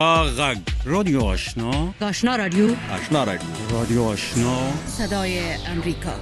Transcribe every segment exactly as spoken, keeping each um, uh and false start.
غږ رادیو آشنا آشنا رادیو آشنا رادیو رادیو آشنا صدای امریکا.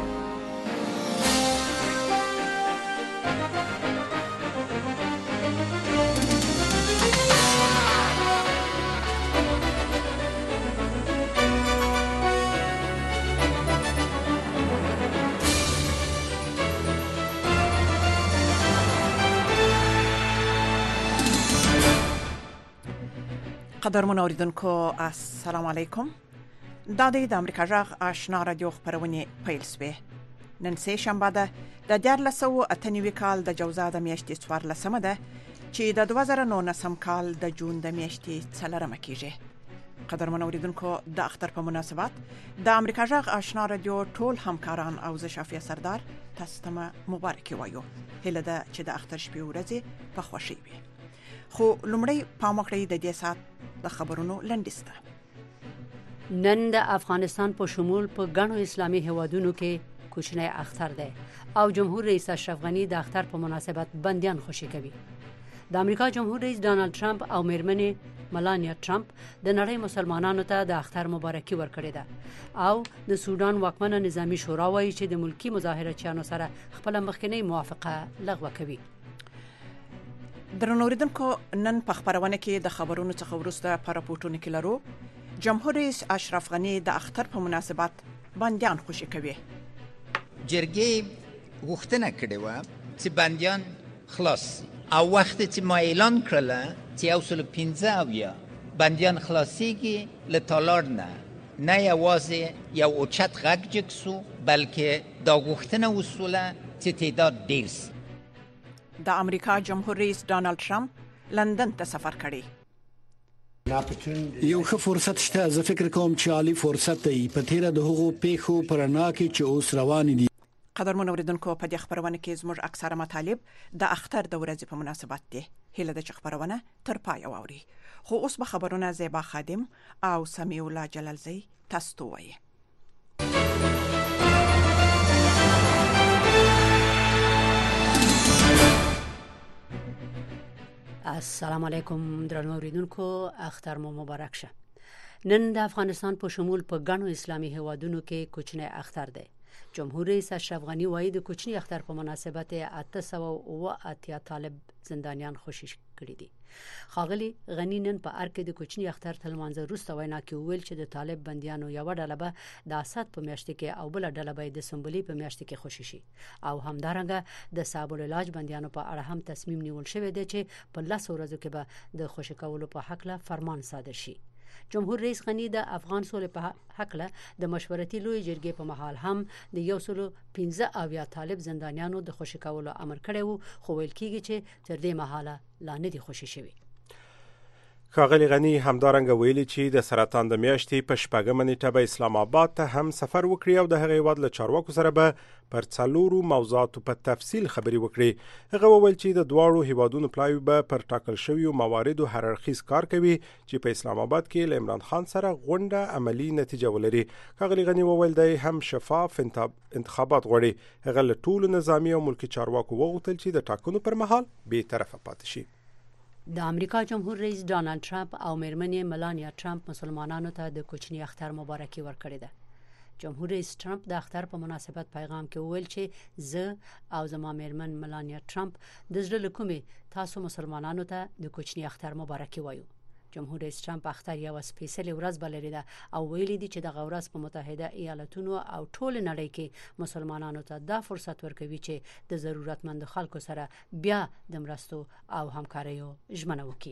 قدرمن اوریدونکو السلام علیکم. دا د امریکا غږ آشنا رادیو خبرونه پیل شوه. نن سه شنبه ده د دیارلس سوه اته نوي کال د جوزا د میاشتې څوارلسمه ده چې د دوه زره نولسم کال د جون د میاشتې څلورمه کېږي. قدرمن اوریدونکو د اختر په مناسبت د امریکا غږ آشنا رادیو ټول همکاران او زه شافیه سردار تاسو ته مبارکي وایو. هله ده چې د اختر شپې ورځې په خوښي وي. خو لومړی پام وکړئ د دې سات د خبرونو لنډیسته. نن د افغانستان په شمول په ګڼو اسلامي هیوادونو کې کوچنی اختر دی او جمهور رئیس اشرف غنی د اختر په مناسبت بندیان خوشی کوي. د امریکا جمهور رئیس ډانلډ ټرمپ او میرمنې ملانیا ټرمپ د نړۍ مسلمانانو ته د اختر مبارکي ورکړې ده او د سودان واکمنه نظامی شورا وایي چې د ملکی مظاهرچیانو سره خپل مخکنی موافقه لغوه کوي. درنو اوریدونکو نن په خبرونه کې د خبرونو څخه وروسته په راپورټونو کې لرو جمهور رئیس اشرف غنی د اختر په مناسبت بندیان خوشی کوي. جرګې غوښتنه کړې و چې بندیان خلاص او وخت چې ما اعلان کړل چې یو سل پنځه اویا بندیان خلاصيږي له تالار نه نه یوازې یو اوچت غږ جګ سو بلکې دا غوښتنه وسوله چې تعداد ډیر سي. د امریکا جمهور رئیس ډانلډ ټرمپ لندن ته سفر کړی. یو ښه فرصت شته. زه فکر کوم چې عالی فرصت دی په تیر د هغو پیښو پرنا کې چې اوس روان دي. قدرمن اوریدونکو په دې خبرونه کې زموږ اکثره مطالب د اختر د ورځې په مناسبت دي. هله د خبرونه تر پای واوري. خو اوس به خبرونه زیبا خادم او سمیع الله جلالزی تاسو ته وایي. السلام علیکم درنو اوریدونکو، اختر مو مبارک شه. نن د افغانستان په شمول په ګڼو اسلامي هیوادونو کې کوچنی اختر دی. جمهور رئیس اشرف غنی وایي د کوچنی اختر په مناسبت اته سوه اوه اتیا طالب زندانیان خوشی کړي دي. ښاغلي غنی نن په ارګ کې د کوچنی اختر تر لمانځه وروسته وینا کې ویل چې د طالب بندیانو یو ډله به د اسد په میاشت کې او بل ډله به د سمبولي په میاشت کې خوشی شي او همدارنګه د صاحب العلاج بندیانو په اړه هم تصمیم نیول شوی دی چې په لس ورځو کې به د خوشی کولو په حق له فرمان صادر شي. جمهور رئیس غنی د افغان سولې په حق له د مشورتي لوی جرګې په محل هم د یو سل پنځه اویا طالب زندانیانو د خوشی کولو امر کړی وو، خو ویل کیږي چې تر دې مهاله لا نه دي خوشی شوی. ښاغلي غنی همدارنګه ویلي چې د سرطان د میاشتې په شپږمه نیټه به اسلام آباد ته هم سفر وکړي او د هغې هیواد له چارواکو سره به پر څلورو موضوعاتو په تفصیل خبرې وکړي. هغه وویل چې د دواړو هیوادونو پلاوی به پر ټاکل شویو مواردو هررخیز کار کوي چې په اسلام آباد کې له عمران خان سره غونډه عملی نتیجه ولري. ښاغلي غنی وویل دی هم شفاف انتخابات غواړي. هغه له ټولو نظامي او ملکي چارواکو وغوښتل چې د ټاکنو پر مهال بې طرفه پاتې شي. د امریکا جمهور رئیس ډانلډ ټرمپ او میرمنې ملانیا ټرمپ مسلمانانو ته د کوچنی اختر مبارکي ورکړې ده. جمهور رئیس ټرمپ د اختر په مناسبت پیغام کې وویل چې زه او زما میرمن ملانیا ټرمپ د زړه له کومې تاسو مسلمانانو ته د کوچنی اختر مبارکي وایو. جمهور رئیس ټرمپ اختر یو سپیشل ورځ بللې ده او ویلي دي چې د غورس په متحده ایالاتونو او ټول نړۍ کې مسلمانانو ته دا فرصت ورکوي چې د ضرورتمند خلکو سره بیا د مرستو او همکاریو ژمنه وکړي.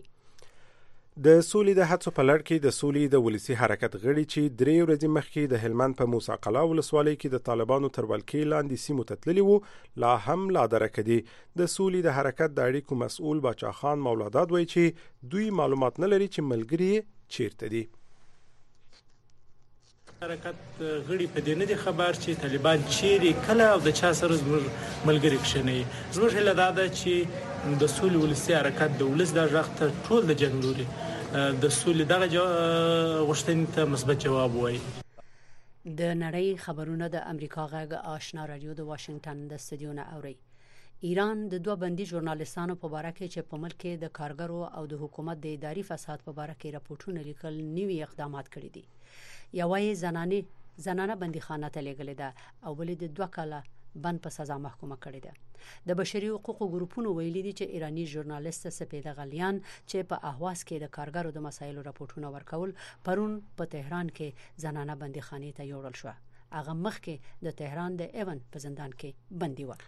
د سولې د هڅو په لړ کې د سولې د ولسی حرکت غړي چې درې ورځې مخکې د هلمند په موسی قلا ولسوالۍ کې د طالبانو تر ولکې لاندې سیمو ته تللي وو، لا هم لا درکه دي. د سولې د حرکت د اړیکو مسؤل باچا خان مولاداد وایي چې دوی معلومات نه لري چې ملګری چیرته دي. حرکت غړي په دې نه دي خبر چې طالبان چیرې کله او د چا سره زموږ ملګری کښني. زموږ هله دا ده چې د سولې ولسی حرکت د ولس د غږ ته ټول د جنګ لوري د سولې دغه غوښتنې ته مثبت جواب وایي. د نړۍ خبرونه د امریکا غږ آشنا رادیو د واشنگټن د استودیو نه اوري. ایران د دوه بندي ژورنالیستانو په اړه کې چې په ملک کې د کارګرو او د حکومت د اداري فساد په اړه کې راپورټونه لیکل نوي اقدامات کړي دي. یوه زنانه زنانه بندیخانه ته لېږلې ده او بلې د دوه کاله بند په سزا محکومه کړې ده. د بشري حقوقو ګروپونو ویلي دي چې ایرانی ژورنالیست سپیده غلیان چې په اهواز کې د کارګرو د مسایلو راپورټونه ورکول پرون په تهران کې زنانه بندیخانه ته یوړل شو. هغه مخکې د تهران د ایون په زندان کې بندي و.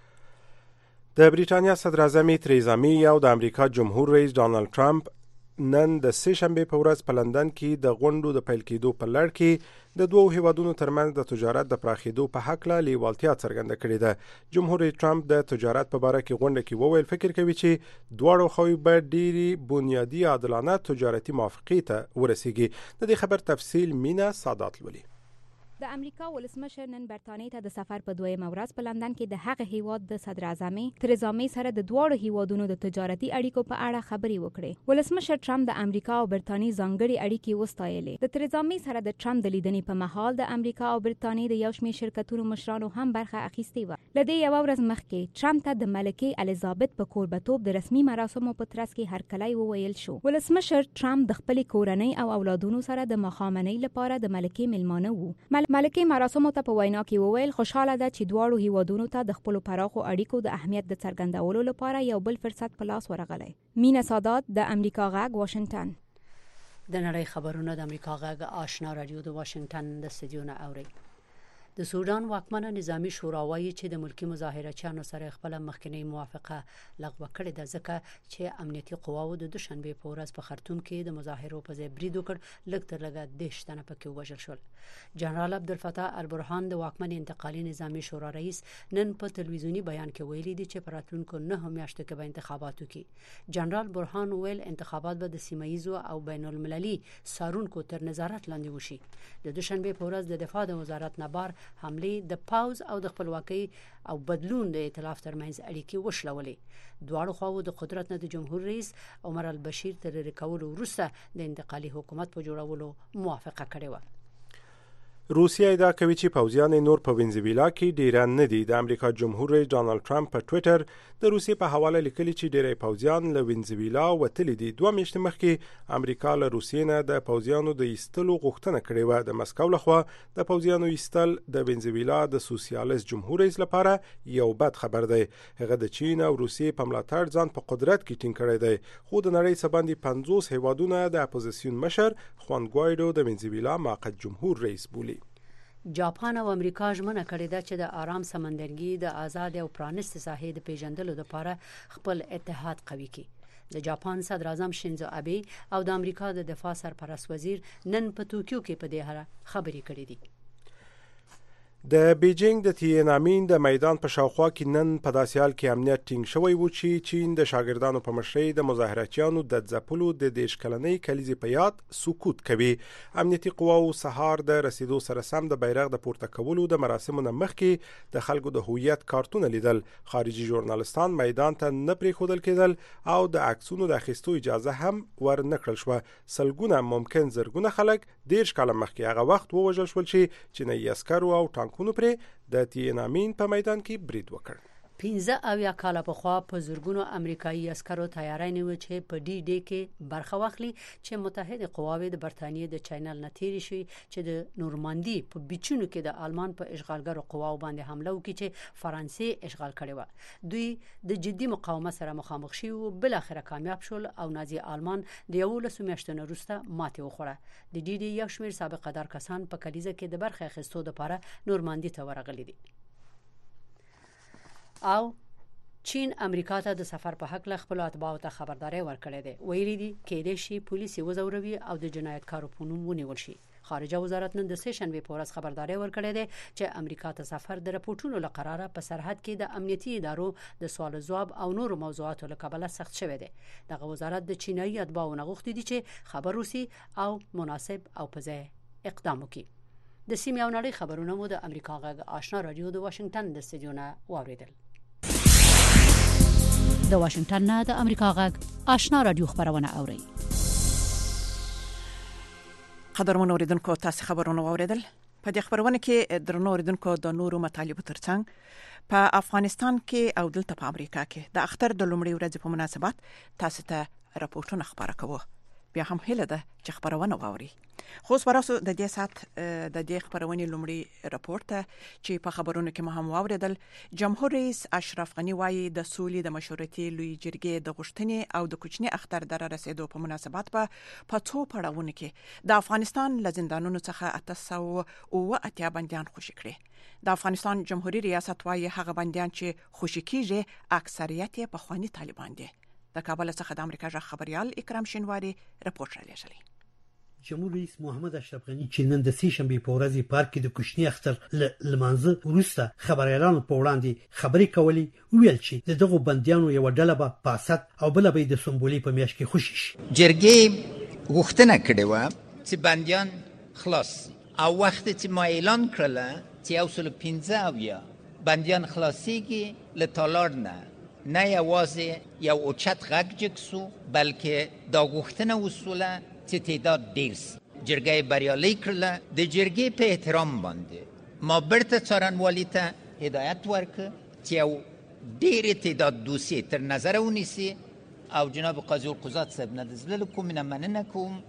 د بریټانیا صدر اعظم تریزا می او د امریکا جمهور رئیس ډانلډ ټرمپ نن د سه شنبه په ورځ په لندن کې د غونډو د پیل کېدو په لړ کې د دوه هیوادونو ترمنځ د تجارت د پراخېدو په حق له لیوالتیا څرګنده کړې ده. جمهور رئیس ټرمپ د تجارت په اړه کې غونډه کې وویل فکر کوي چې دواړو خواوې به ډېری بنیادی عادلانه تجارتي موافقې ته ورسیږي. د دې خبر تفصیل مینا سادات لولي. د امریکا ولسمشر نن برتانیې ته د سفر په دویمه ورځ په لندن کې د هغه هیواد د صدر اعظم تریزا می سره د دواړو هیوادونو د تجارتي اړیکو په اړه خبرې وکړې. ولسمشر ټرمپ د امریکا او برتانیې ځانګړي اړیکې وستایلې. د تریزا می سره د ټرمپ د لیدنې په مهال د امریکا او برتانیې د یو شمېر شرکتونو مشرانو هم برخه اخیستې و. لدې یو ورځ مخکې ټرمپ ته د ملکه الیزابت په کوربتوب د رسمي مراسمو په ترڅ کې هرکلی وویل شو. ولسمشر ټرمپ د خپل کورنۍ او اولادونو سره د مخامنۍ لپاره د ملکه ملمانه وو. ملکه مراسمو ته په وینا کې وویل خوشاله ده چې دواړو هیوادونو ته د خپل پراخو اړیکو د اهمیت د څرګندولو لپاره یو بل فرصت په لاس ورغلی. مینا سادات د امریکا غږ واشنگټن. د نړۍ خبرونه د امریکا غږ آشنا رادیو د واشنگټن د استودیو نه اوري. د سودان واکمنه نظامی شورا وایي چې د ملکی مظاهرچیانو سره خپل مخکنی موافقه لغوه کړې ده ځکه چې امنیتي قواو د دوشنبه په ورځ په خرطوم کې د مظاهرو په ځای برید وکړ. لږ تر لږه دیش تنه پکې وژل شول. جنرال عبدالفتاح البرهان د واکمن انتقالي نظامی شورا رئیس نن په تلویزیونی بیان کې ویلي دي چې پراتونکو نه میاشتو کې به انتخابات وکړي. جنرال برهان ویل انتخابات به د سیمایي او بین المللي سارونکو تر نظارت لاندې وشي. د دوشنبه په ورځ د دفاع د وزارت نبار حمله د پاوز او د خپلواکۍ او بدلون د ائتلاف ترمنځ اړیکې وشلولې. دواړو خواو د قدرت نه د جمهور رئیس عمر البشیر تر ریکولو وروسته د انتقالي حکومت په جوړولو موافقه کړې و. روسیه ادعا کوي چې پوځیان نور په وینزویلا کې ډیر نه دي. د امریکا جمهور رئیس ډانلډ ټرمپ په ټوئیټر د روسیې په حواله لیکلي چې ډیری پوځیان له وینزویلا وتلي دي. دوه میاشتې مخکې امریکا له روسیې نه د پوځیانو د ایستلو غوښتنه کړې و. د مسکو لخوا د پوځیانو ایستل د وینزویلا د سوسیالیست جمهور رئیس لپاره یو بد خبر دی. هغه د چین او روسیې په ملاتړ ځان په قدرت کې ټینګ کړی دی. خو د نړۍ څخه باندې پنځوس هیوادونه د اپوزیسیون مشر خوان ګوایډو د وینزویلا موقت جمهور رئیس بولي. جاپان او امریکا ژمنه کړې ده چې د آرام سمندرګي د آزاد او پرانست ساحې د پیژندلو لپاره خپل اتحاد قوي کړي. د جاپان صدر اعظم شینزو ابي او د امریکا د دفاع سرپرست وزیر نن په توکیو کې په دې اړه خبرې کړې دي. د بیجینګ د تیانامین د میدان په شاوخوا کې نن په داسې حال کې امنیت ټینګ شوی و چې چین د شاګردانو په مشرۍ د مظاهرچیانو د ځپلو د دیش کلنۍ کلیزې په یاد سکوت کوي. امنیتي قواو سهار د رسیدو سره سم د بیرغ د پورته کولو د مراسمو نه مخکې د خلکو د هویت کارتونه لیدل. خارجي ژورنالستان میدان ته نه پریښودل کېدل او د عکسونو د اخیستو اجازه هم ور نه کړل شوه. سلګونه ممکن زرګونه خلک دیش کاله مخکې هغه وخت ووژل شول چې چینایي عسکرو او ټانکونو پرې د تیانامین په میدان کې برید وکړ. پنځه اویا کاله پخوا په زرګونو امریکایي عسکرو تیاری نیو چې په ډي ډي کې برخه واخلي چې متحده قواوې د برتانیې د چینل نه تیری شي چې د نورماندي په بیچونو کې د آلمان په اشغالګرو قواو باندې حمله وکړي چې فرانسې اشغال کړي و. دوی د جدي مقاومت سره مخامخ شي او بل اخر کامیاب شول او نازي آلمان د یولسو میاشتو وروسته ماتې وخوړه. د ډي ډي یو شمېر سابقه دار کسان په کلیزه کې د برخه اخیستو لپاره نورماندي ته ورغلي دي. او چین امریکا ته د سفر په حق له خپل اتباعو ته خبرداري ورکړې ده. ویلي دي کېدې شي پولیس وزوروي او د جنایتکارو په نوم ونیول شي. خارجه وزارت نن د سه شنبه په ورځ خبرداري ورکړې ده چې امریکا ته سفر د رپورټونو لقراره په سرحد کې د امنیتي ادارو د سوال او ځواب او نور موضوعاتو لکبله سخت شوه ده. دغه وزارت د چینایي اتباعو نه غوښتي دي چې خبر وسی او مناسب او په ځای اقدام وکړي. د سیمې او نړۍ خبرونه مو د امریکا غږ آشنا رادیو د واشنگټن د استودیو نه واوریدل. د واشنگټن نه د امریکا غږ آشنا رادیو خبرونه اوري. قدرمن اوریدونکو تاسو خبرونه واوریدل. په دې خبرونه کې درنو اوریدونکو د نورو مطالبو ترڅنګ په افغانستان کې او دلته په امریکا کې د اختر د لومړي ورځې په مناسبت تاسو ته راپورټونه خبره کوو. بیا هم هله ده چې خبرونه واوري. خو سپاراسو د دې سات د دې خبرونه لومړي راپورټ چې په خبرونو کې مهم واوریدل. جمهور رئیس اشرف غنی وایي د سولې د مشورتي لوی جرګې د غوښتنې او د کوچني اختر در رسیدو په مناسبت په پاتو پړاوونه کې د افغانستان لزندانونو څخه اته سوه او اتیا بنديان خوشي کړي. د افغانستان جمهوریت ریاست وایي هغه بنديان چې خوشي کیږي اکثریت یې په خواني طالبان دي. د کابل څخه د امریکا ژغ خبريال اکرام شینواری رپورټ را لېږلی. جمهور رئیس محمد اشرف غنی چې نن د سې شنبې په ورځ پارک کې د کوچني اختر لمانځه وروسته خبريالانو په وړاندې خبرې کولې ویل چې دغه بنديانو یو ډله به پاسات او بل به د سمبولي په میاشت کې خوشي شي. جرګې غوښتنه کړې و چې بنديان خلاص او وخت چې ما اعلان کړل چې یو سل پنځه اویا بنديان خلاصيږي له تالار نه نه یوازې یو اوچت غږ جګسو بلکې دا غوښتنه وسوله چې تعداد ډیر سي. جرګې بریالي کړله. د جرګې په احترام باندې ما برته څارنوالي ته هدایت ورکړ چې یو ډیر تعداد دوسیې تر نظر ونیسي او جناب قاضي القضات صاحب نه د زړه کوم نه مننه کوم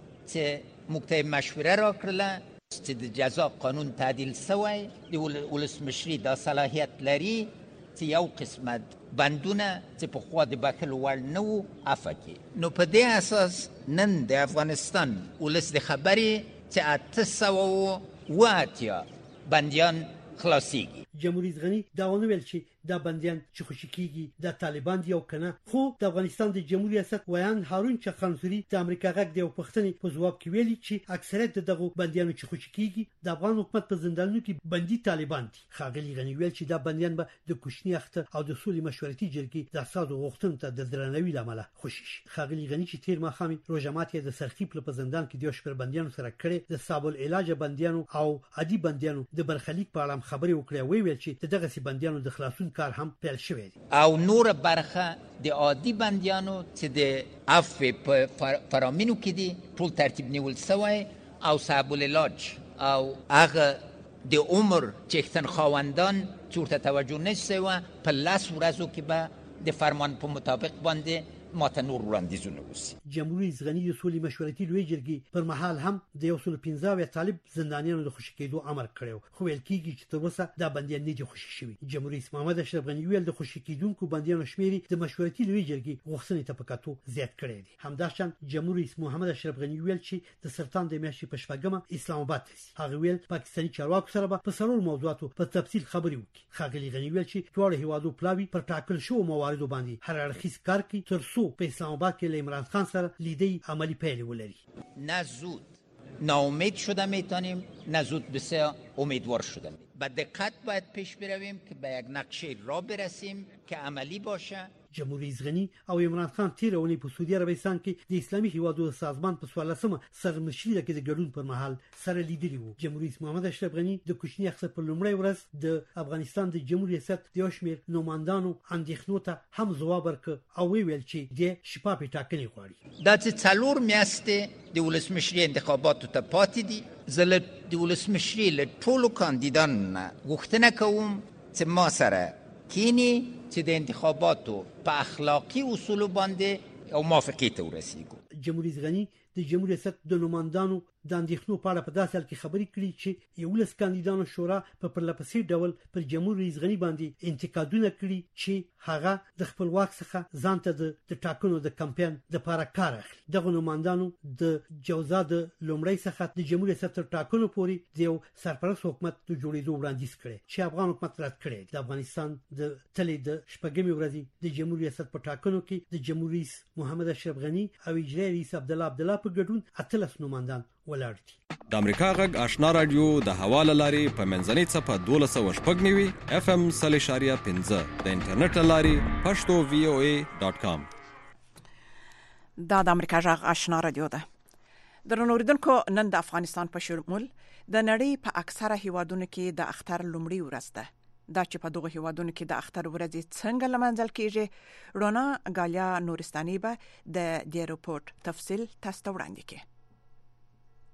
چې موږ ته مشوره راکړله چې د جزا قانون تعدیل شوی د ولسمشري دا صلاحیت لري چې یو قسمت بندونه چې په خوا د بکل وړ نه وو عفو کړي. نو په دې اساس نن د افغانستان ولس د خبرې چې اته سوه او اتیا بندیان خلاصيږي. جمهور رئیس غنی دا ونه ویل چې دا بنديان چې خوشي کیږي د طالبان دی او کنه، خو د افغانستان د جمهوریت ریاست ویان هارون چخانسوري د امریکا غږ دی او پښتني په جواب کې ویلي چې اکثریت دغه بنديانو چې خوشي کیږي د افغان حکومت په زندانونو کې بندي طالبان دي. خاغلی غنی ویل چې دا بنديان به د کوچني اختر او د سولې مشورتي جرګې د اساسو غوښتنو ته د درناوي لامل خوشي شي. خاغلی غنی چې تیر ماښام روزمات د سرخیپ په زندان کې د شپږ بنديانو سره کړي د صابل علاج بنديانو او عادي بنديانو د برخلیک په اړه خبرې وکړې وی ویل چې دغه سي بنديانو د خلاصون کار هم پیل شوی دی او نور برخه د عادي بنديانو چې د عفو په فرامینو کې دي ټول ترتیب نیول شوی او صابل علاج او هغه د عمر چختن خواندان چورته توجه نشوه په لاس ورځو کې به د فرمان په مطابق باندې ماته نور وړاندیزونه وسی. جمهور رئیس غنی د سولې مشورتي لوی جرګې پر مهال هم د یو سل پنځه طالب زندانیانو د خوشي کېدو امر کړو، خو ویل کېږي چې تر اوسه دا بندیان نه دي خوشي شوي. جمهور رئیس محمد اشرف غنی ویل د خوشي کېدونکو بندیانو شمیر د مشورتي لوی جرګې غوښتنې ته پکاتو زیات کړی دی. همداشان جمهور رئیس محمد اشرف غنی ویل چې د سرطان د میاشتې په شپږمه اسلام آباد ته هغه ویل پاکستاني چارواکو سره په سرور موضوعاتو په تفصیل خبرې وکړي. خاغلی غنی ویل چې ټول هیوادو پلاوی پر ټاکل شو مواردو باندې هر اړخیز کار کوي تر څو په اسلام آباد کې عمران خان سره لیدی عملی پیل ولري. نه زود ناامید شده میتونیم نه زود بسیار امیدوار شدیم. با دقت باید پیش برویم که به یک نقشه را برسیم که عملی باشه. جمهور رئیس غنی او عمران خان تیر اونۍ په سعودي عربستان کې د اسلامي هیوادو سازمان په څوارلسمه سرمشري کې د ګډون پر مهال سره لیدلی وو. جمهور رئیس محمد اشرف غنی د کوچني اختر په لومړۍ ورځ د افغانستان د جمهوریت ریاست د یوشمیر نوماندانو اندېښنو ته هم ځواب ورکړ او ویل چې د شفافې ټاکنې غواړي. دا چې څلور میاشتې د ولسمشري انتخاباتو ته پاتې دي، زه له د ولسمشري له ټولو کاندیدانو نه غوښتنه کوم چې ما سره کینی چې د انتخاباتو په اخلاقی اصول باندې او موافقه ته ورسیږو. جمهور رئیس غنی د جمهوریت ریاست د نوماندانو د اندېښنو په اړه په داسې حال کې خبرې کړې چې یولس کاندیدانو شورا په پرلپسې ډول پر جمهور رئیس غنی باندې انتقادونه کړي چې هغه د خپلواک څخه ځان ته د ټاکنو د کمپاین د لپاره کار اخلي. دغه نوماندانو د جوزا د لومړی څخه د جمهوریت ریاست تر ټاکنو پورې د یو سرپرست حکومت د جوړېدو وړاندیز کړي چې افغان حکومت رد کړي. د افغانستان د تلې د شپږمې ورځې د جمهوریت ریاست په ټاکنو کې د جمهور رئیس محمد اشرف غنی او اجرایي رئیس عبدالله عبدالله په ګډون اتلس نوماندان ولاړ دي. د امریکا غږ آشنا رادیو د حواله لاري په منځنۍ صفه دولس او شپږ نیوي اف ام صلی شاریه پنځه د انټرنیټ لاري پښتو وی او ای ډاٹ کام. دا د امریکا غږ آشنا رادیو ده. درنو اوریدونکو، نن د افغانستان په شمول د نړۍ په اکثره هیوادونو کې د اختر لومړی ورځ ده. دا چې په دغه هیوادونو کې د اختر ورځې څنګه لمانځل کیږي، رونا غالیا نورستاني به د دې رپورت تفصیل تاسو ته وړاندې کړي.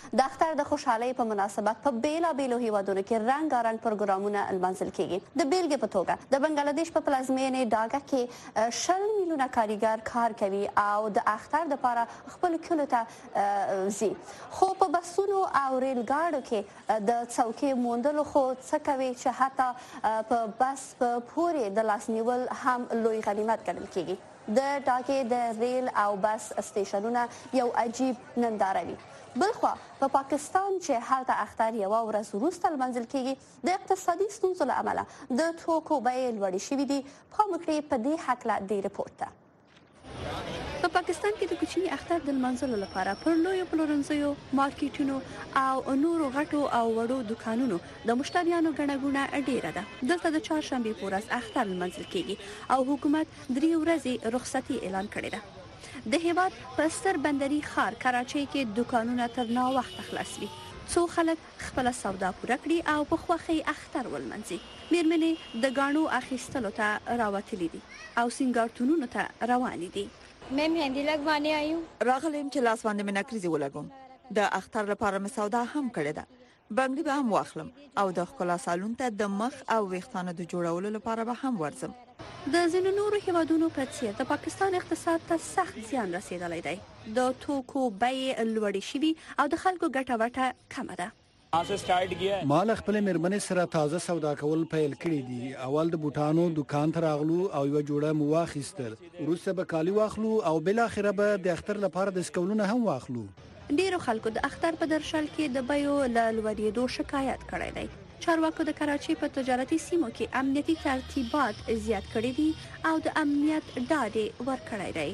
د اختر د خوشحالۍ په مناسبت په بیلابیلو هیوادونو کې رنګارنګ پروګرامونه لمانځل کیږي. د بیلګې په توګه د بنگلاديش په پلازمینې ډاکا کې شل میلیونه کاریګر کار کوي او د اختر لپاره خپل کلو ته ځي. خو په بسونو او ریل ګاډو کې د څوکۍ موندلو خو څه کوي چې حتی په بس په پورې د لاس نیول هم لوی غنیمت ګڼل کیږي. د ډاکې د ریل او بس سټیشنونه یو عجیب ننداره وي. بلخوا په پاکستان چې هلته اختر یوه ورځ وروسته لمانځل کیږي، د اقتصادي ستونزو له امله د توکو بیې لوړې شوي دي. پام وکړئ په دې هکله دې رپورټ ته. په پاکستان کې د کوچني اختر د لمانځلو لپاره پر لویو پلورنځیو، مارکیټونو او نورو غټو او وړو دکانونو د مشتریانو ګڼه ګوڼه ډیره ده. دلته د چهارشنبې په ورځ اختر لمانځل کیږي او حکومت درې ورځې رخصتي اعلان کړې ده. د هیواد په ستر بندري ښار کراچۍ کې دکانونه تر ناوخته خلاص وي څو خلک خپل سودا پوره کړي او په خوښۍ اختر ولمانځي. میرمنې د ګاڼو اخیستلو ته راوتلي دي او سینګارتونونو ته روانې دي. मैं मेहंदी लगवाने आई हूँ. راغلم چې لاس باندې مې نکریزي ولګوم. د اختر لپاره مې سودا هم کړې ده. بنګړي به هم واخلم او د ښکلا سالون ته د مخ او ویښتانو د جوړولو لپاره به هم ورځم. د ځینو نورو هیوادونو په څیر د پاکستان اقتصاد ته سخت زیان رسیدلی دی. د توکو بیې لوړې شوي او د خلکو ګټه وټه کمه ده. مال خپل میرمنې سره تازه سودا کول پیل کړی دي. اول د بوټانو دکان ته راغلو او یو جوړه مو واخیستل. وروسته به کالی واخلو او بل اخره به د اختر لپاره د سکولونه هم واخلو. ډیرو خلکو د اختر په درشل کې د بیو له لوړېدو شکایت کړی دی. چارواکو د کراچۍ په تجارتي سیمو کې امنیتي ترتیبات زیات کړي دي او د امنیت ډاډ ورکړی دی.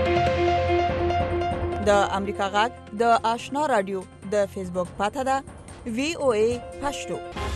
د امریکا غږ د آشنا رادیو د فیسبوک پاته ده وی او ای پښتو.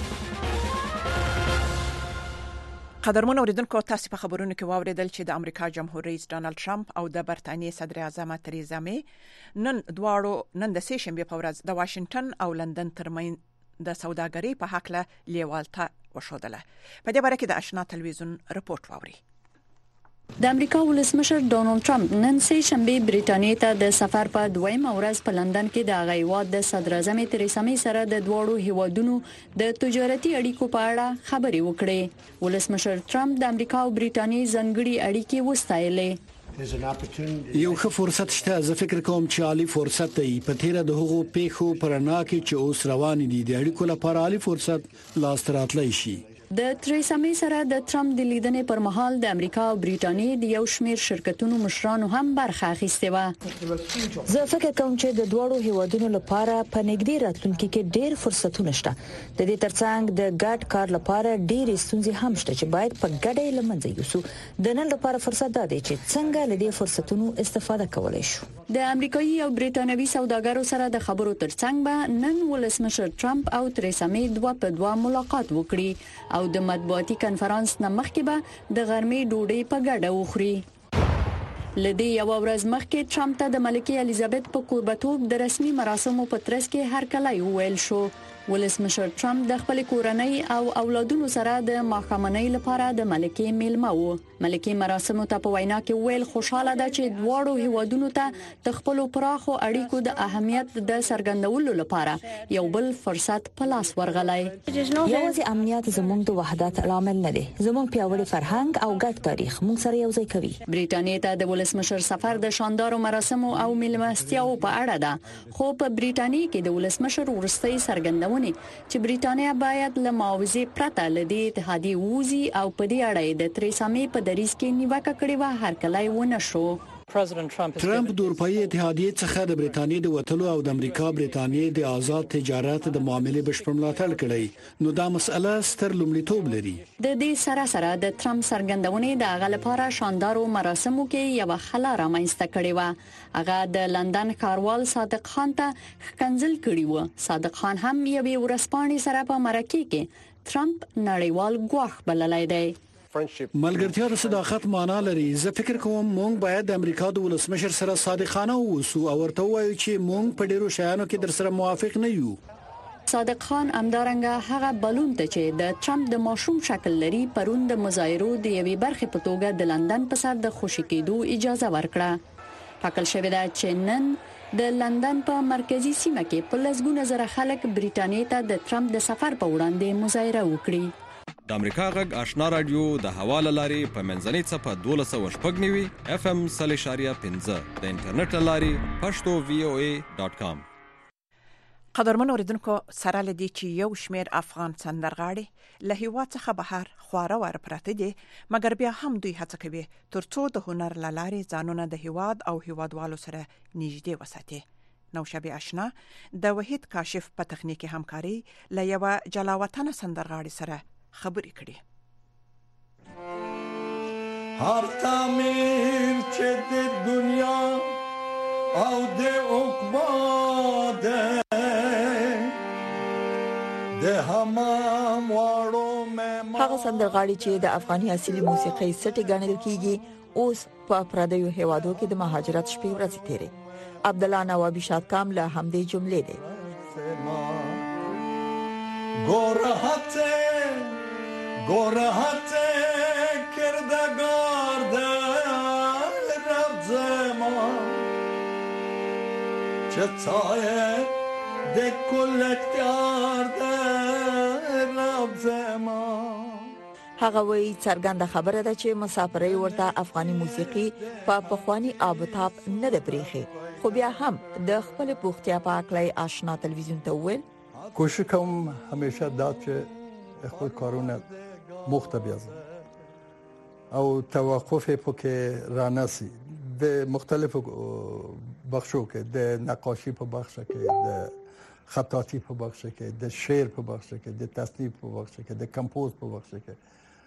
قدرمن اوریدونکو، تاسو په خبرونو کې واوریدل چې د امریکا جمهور رئیس ډانلډ ټرمپ او د برتانیې صدر اعظم تریزا می نن دواړو نن د سه شنبه په ورځ د واشنگټن او لندن ترمنځ د سوداګرۍ په حق له لیوالتیا وشودله. په دې باره کې د آشنا تلویزیون رپورت واوري. د امریکا ولسمشر ډونالد ټرمپ نن سه شنبه بریټانیې ته د سفر په دویم ورځ په لندن کې د غیواد د صدر اعظم تریسا می سره د دوړو هیوادونو د تجارتي اړیکو په اړه خبرې وکړې. ولسمشر ټرمپ د امریکا او بریټانیې ځنګړي اړیکې وستایلې. یو ښه فرصت شته. زه فکر کوم چې عالی فرصت دی. په تیر د هغو پیښو پرنا کې چې اوس روان دي د اړیکو لپاره عالی فرصت لاس راتلای شي. د تریسا می سره د ټرمپ د لیدنې پر مهال د امریکا او بریټانیې د یو شمېر شرکتونو مشرانو هم برخه اخیستې و. زه فکر کوم چې د دوړو هیوادونو لپاره په نږدې راتلونکي کې ډېر فرصتونه شته. د دې ترڅنګ د ګډ کار لپاره ډېرې ستونزې هم شته چې باید په ګډه لمنځه یوسو. د نن لپاره فرصت ده چې څنګه له دې فرصتونو استفاده کولای شو. د امریکایي او بریټانوي سوداګرو سره د خبرو ترڅنګ به نن ولسمشر ټرمپ او تریسا می دوه په دوه ملاقات وکړي او د مطبوعاتي کانفرنس نه مخکې به د غرمې ډوډۍ په ګډه وخوري. لدی یو ورځ مخکې ټرمپ ته د ملکه الیزابت په قربتوب د رسمي مراسمو په ترڅ کې هرکلی وویل شو. ولسمشر ټرمپ د خپل کورنۍ او اولادونو سره د ماښامنۍ لپاره د ملکه میلمه و. ملکه مراسمو ته په وینا کې ویل خوشاله ده چې دواړو هیوادونو ته د خپل پراخو اړیکو د اهمیت د څرګندولو لپاره یو بل فرصت په لاس ورغلی. یوازې امنیت زموږ د وحدت عامل نه دی. زموږ پیاوړی فرهنګ او ګډ تاریخ موږ سره یو ځای کوي. بریټانیې ته د ولسمشر سفر د شاندارو مراسمو او میلمستیاو په اړه ده. خو په بریټانیې کې د ولسمشر ورستۍ څرګندونه چې بریټانیا باید له معاوضې پرته له دې اتحادیې ووځي او په دې اړه د تریسا می په دریځ کې نیوکه کړې و هرکلی ونه شو. ټرمپ د اروپאי اتحادیې څخه د بریټانیې د وټلو او د امریکا بریټانیې د آزاد تجارت د معاملې بشپړ ملاتړ کړی. نو دا مسأله ستر لومړیتوب لري. د دې سره سره د ټرمپ څرګندونې د هغه لپاره شاندارو مراسمو کې یو خلا رامنځته کړې و. هغه د لندن کاروال صادق خان ته ښکنځل کړی و. صادق خان هم یوې ورځپاڼې سره په مرکه کې ټرمپ نړیوال ګواښ بللی دی. ملګرتیا د صداقت معنا لري. زه فکر کوم موږ باید د امریکا د ولسمشر سره صادقانه اوسو او ورته وایو چې موږ په ډیرو شیانو کې در سره موافق نه یو. صادق خان همدارنګه هغه بلون ته چې د ټرمپ د ماشوم شکل لري پرون د مظاهرو د یوې برخې په توګه د لندن په سر د خوشی کېدو اجازه ورکړه. ټاکل شوې ده چې نن د لندن په مرکزی سیمه کې په لسګونه زره خلک بریټانیې ته د ټرمپ د سفر په وړاندې مظاهره وکړي. د امریکا غږ آشنا رادیو د حواله لاري په منځنۍ صفه دولس او شپږ نیوي اف ام صالح شاریه پنځه د انټرنیټ لاري پښتو وی او ای ډاٹ کام. قدرمن اوریدونکو سره لدی چې یو شمیر افغان سندرغاړي له هیواد څخه بهر خواره ور پراته دي مګر بیا هم دوی هڅه کوي ترڅو د هنر لاري ځانونه د هیواد او هیوادوالو سره نږدې وساتي. نوشابه آشنا د وحید کاشف په تخنیکی همکاري له یو جلاوطن سندرغاړي سره خبرې کړي. هر تعمیر چې د دنیا او د عقبا ده د همام واړو مې هغه سندرغاړي چې د افغاني اصلي موسیقي سټي ګڼل کیږي اوس په پردیو هیوادو کې د مهاجرت شپې ورځې تیري. عبد الله نوابی شادکام له همدې جملې دی. ګورهته ګورهته کردگار ده رب زمان چتای د کل اختیار ده رب زمان. هغه وی څرګنده خبره ده چې مسافرۍ ورته افغاني موسیقي په پخوانی آبتاب نه ده پریخي خو بیا هم د خپل پوښتیا په اړه آشنا تلویزیون ته ویل کوشش کوم همیشه دا چې خپل کارونه مخته بیازم او توقف پکې رانسی د مختلفو بخشو کې د نقاشی په بخش کې د خطاطی په بخش کې د شعر په بخش کې د تصنیف په بخش کې د کمپوز په بخش کې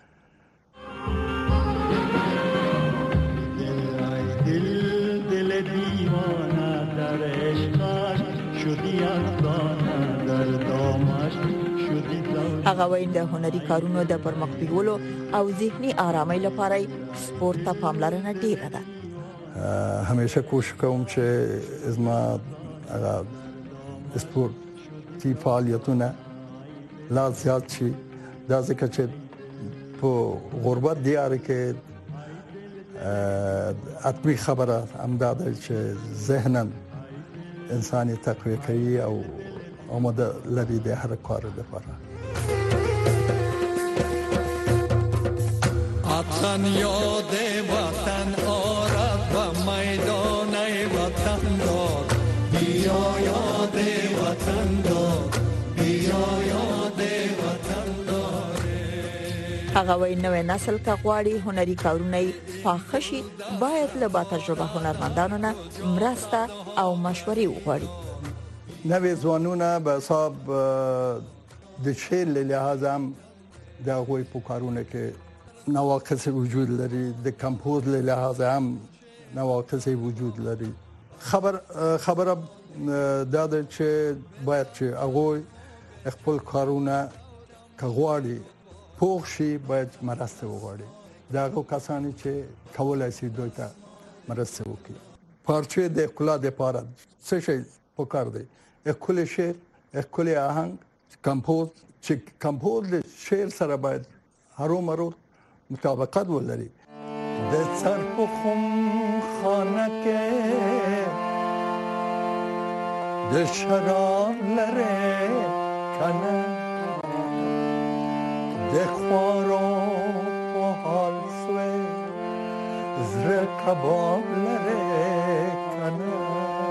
دل دل دیوانه در عشقش شدی افغانه در دامش شدی. هغه وایي د هنري کارونو د پرمخ بیولو او ذهني آرامۍ لپاره سپورت ته پاملرنه ډیره ده. همیشه کوشش کوم چې زما هغه سپورتي فعالیتونه لا زیات شي دا ځکه چې په غربت دیار کې اتمی خبره همدا ده چې ذهنا انساني تقویه کوي او آماده لري د هر کار لپاره. اتن یاد وطن آرد و میدان وطن داد بیا یاد وطن داد بیا یاد وطن داد. هغه وی نوې نسل کا غواړي هنري کارونه پاخه شي باید له با تجربه هنرمندانو نه مرسته او مشورې وغواړي. نوې ځوانونه به حساب د شعر له لحاظ هم د هغوی په کارونه کې نواقص وجود لري د کمپوز له لحاظ هم نواقص وجود لري. خبر خبره دا ده چې باید چې هغوی خپل کارونه که غواړي پوه شي باید مرسته وغواړي د هغو کسانی چې کولی شي دوی ته مرسته وکړي. پارچې د ښکلا دپاره څه شی پکار دی؟ ښکلی شعر ښکلی آهنګ کمپوز چې کمپوز د شعر سره باید هرومرو مطابقت ولري. د سر په خم خانه کې د شراب لره کنه د خوارو په حال سوی زره کباب لره کنه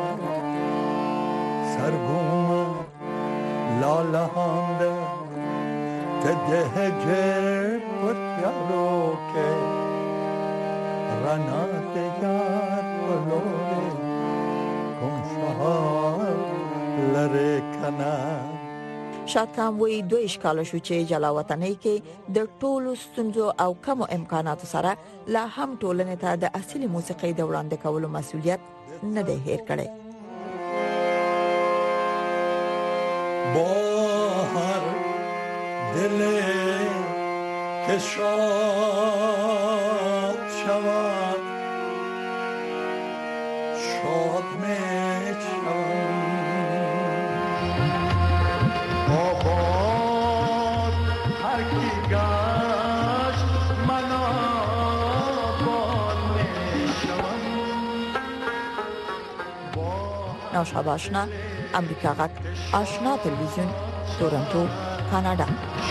سرگوم لالهانده تده جر پتیالو که رنات یار پلوه کمشهار لره کنه. شادکام وی دوه اشکال شو چې جلاوطنۍ کې د ټولو ستونزو او کمو امکاناتو سره لا هم ټولنې ته د اصلي موسیقۍ د وړاندې کولو مسؤلیت نه دی هیر کړی. باهر دل که شاد شود شاد می شود آباد هر کی گشت من آباد می شود. نوشابه آشنا امریکا غږ آشنا تلویزیون تورنټو کاناډا.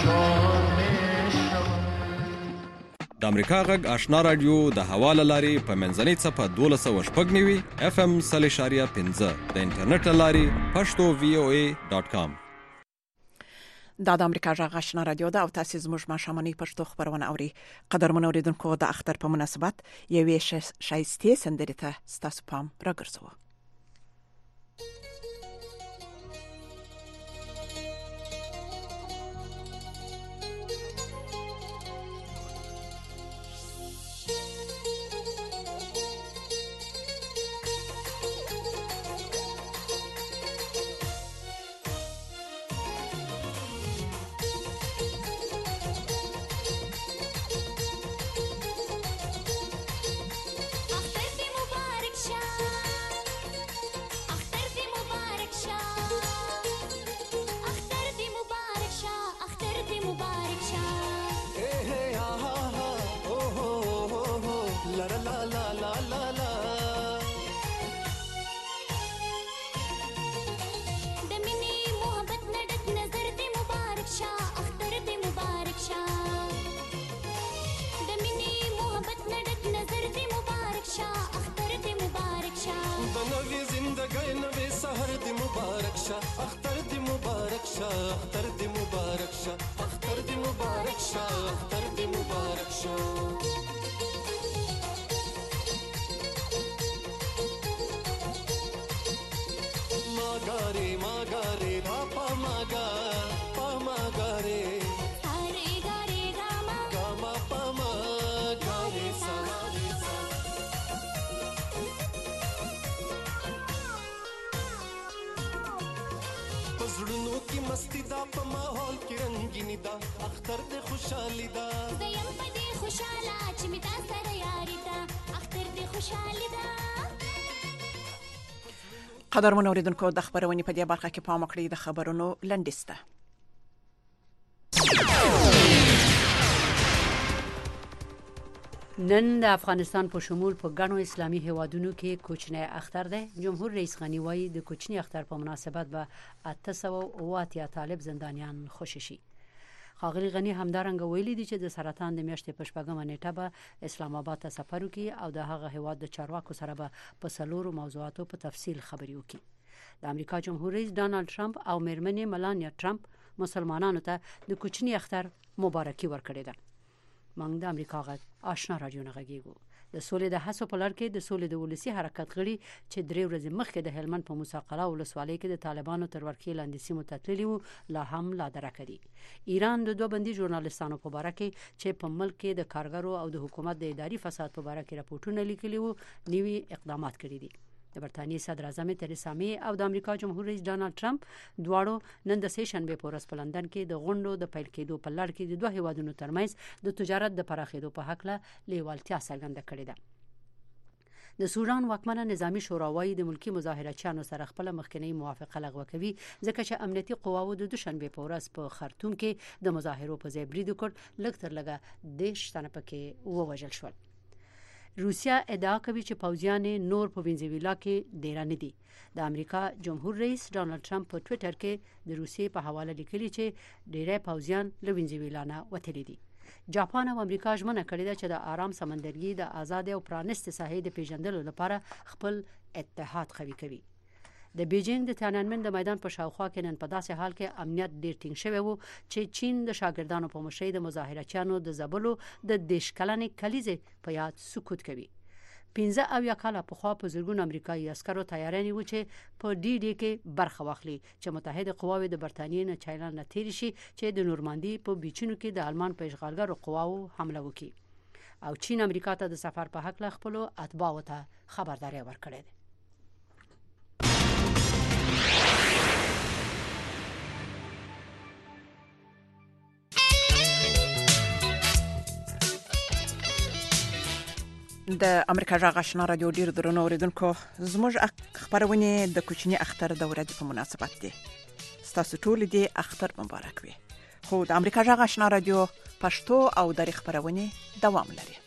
د امریکا غږ آشنا رادیو د حواله لاري په منځنۍ صفه دولس سوه شپږ نوي اف ام صلی شاریه پنځه د انټرنیټ لاري پښتو وی او ای ډاټ کام. دا د امریکا غږ آشنا رادیو دا او تاسو زموږ ماشوماني پښتو خبرونه اوري. قدرمن اوریدونکو د اختر په مناسبت یوې شایسته سندرې ته ستاسو پام راګرځوو. اختر دی مبارک شاه اختر دی مبارک شاه اختر دی مبارک شاه اختر دی مبارک شاه ماګاره ماګاره را پا ماګا پا ماګاره اره ګاره ګاما ګاما پا ماګاره سا زړونو کې مستی دا په ماحول کې رنگینی دا اختر دې خوشحالي دا زیم په دې خوشاله چې می تا سره یاري دا اختر دې خوشحالي دا. قدرمن اوریدونکو د خبرونې په دې برخه کې پام وکړئ. د خبرونو لنډیسته نن د افغانستان په شمول په غنو اسلامي هیوادونو کې کوچنی اختر ده. جمهور رئیس غنی وایي د کوچنی اختر په مناسبت به اته سوه اوه اتیا طالب زندانیان خوشی شي. خاغلی غنی همدارنګه ویلي دي چې د سرطان د میاشتې په شپږمه نیټه به اسلام آباد ته سفر وکړي او د هغه هیواد د چارواکو سره به په څلورو موضوعاتو په تفصیل خبرې وکړي. د امریکا جمهور رئیس ډانلډ ټرمپ او میرمنې ملانیا ټرمپ مسلمانانو ته د کوچنی اختر مبارکي ورکړې ده. موږ د امریکا غږ آشنا رادیو نه غږیږو. د سولې د هڅو په لړ کې د سولې د ولسی حرکت غړي چې درې ورځې مخکې د هلمند په موسی قلعه ولسوالۍ کې د طالبانو تر ورکې لاندې سیمو ته تللي وو لا هم لا درکه دي. ایران د دوه بندي ژورنالیستانو په باره کې چې په ملک کې د کارګرو او د حکومت د اداري فساد په باره کې راپورټونه لیکلي وو نوي اقدامات کړي دي. د برتانیې صدر اعظم تریسا می او د امریکا جمهور رئیس ډانلډ ټرمپ دواړو نن د سه شنبه په ورځ په لندن کې د غونډو د پیل کېدو په لړ کې د دوه هیوادونو ترمنځ د تجارت د پراخېدو په حق له لیوالتیا څرګنده کړې ده. د سودان واکمنه نظامی شورا وايي د ملکی مظاهرچیانو سره خپل مخکنی موافقه لغوه کوي ځکه چې امنیتي قواو د دوشنبه په ورځ په خرطوم کې د مظاهرو په ځای برید وکړ. لږ تر لږه دیش تنه پکې ووژل شول. روسیا ادعا کوي چې پوځیان نور په وینزویلا کې ډیر نه دي. د امریکا جمهور رئیس ډانلډ ټرمپ په ټوئیټر کې د روسیې په حواله لیکلي چې ډیری پوځیان له وینزویلا نه وتلي دي. جاپان او امریکا ژمنه کړې ده چې د آرام سمندرګي د آزاد او پرانیستې ساحې د پیژندلو لپاره خپل اتحاد قوي کوي. د بیجینګ د تیانانمن د میدان په شاوخوا کې نن په داسې حال کې امنیت ډیر ټینګ شوی وو چې چین د شاګردانو په مشرۍ د مظاهرچیانو د زبلو د دیش کلنې کلیزې په یاد سکوت کوي. پنځه اویا کاله پخوا په زرګونو امریکایي عسکرو تیارانې و چې په ډي ډي کې برخه واخلي چې متحده قواوې د برتانیې نه چایلان نه تیر شي چې د نورماندي په بیچونو کې د آلمان په اشغالګرو قواو حمله وکړي او چین امریکا ته د سفر په حق له خپل اتباعو ته خبرداري ورکړې ده. د امریکا غږ آشنا رادیو ډیر درنو اوریدونکو زموږ خبرونه د کوچنی اختر د ورځې په مناسبت دي. ستاسو ټول دې اختر مبارک وي. خو د امریکا غږ آشنا رادیو پښتو او د خبرونه دوام لري.